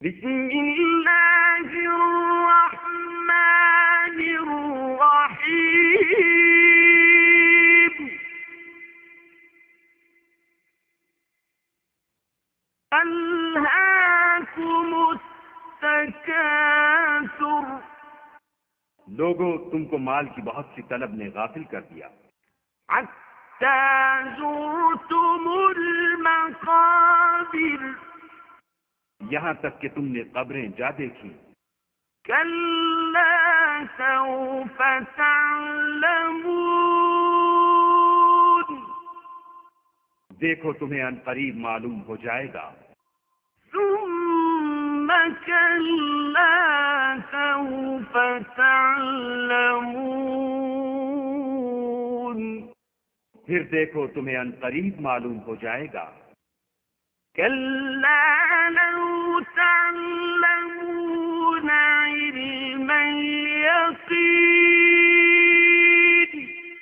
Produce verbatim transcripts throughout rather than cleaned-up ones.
بسم اللہ الرحمن الرحیم الہاکم التکاثر، لوگوں تم کو مال کی بہت سی طلب نے غافل کر دیا، حتی زرتم المقابر، یہاں تک کہ تم نے قبریں جا دیکھی، کلا سوف تعلمون، دیکھو تمہیں ان قریب معلوم ہو جائے گا، ثم کلا سوف تعلمون، پھر دیکھو تمہیں ان قریب معلوم ہو جائے گا، کلا لو تعلمون علم الیقین،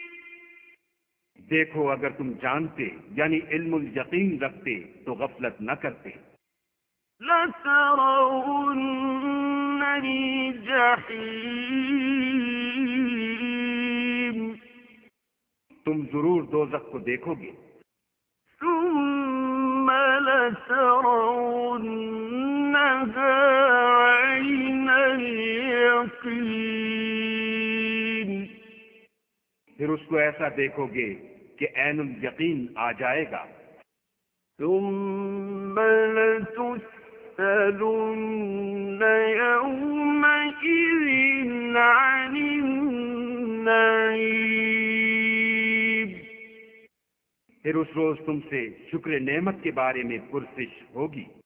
دیکھو اگر تم جانتے یعنی علم الیقین رکھتے تو غفلت نہ کرتے، لترون الجحیم، تم ضرور دوزخ کو دیکھو گے، ثم لترونها عین الیقین، پھر اس کو ایسا دیکھو گے کہ عین الیقین آ جائے گا، ثم لتسألن يومئذ عن النعیم، پھر اس روز تم سے شکر نعمت کے بارے میں پرسش ہوگی،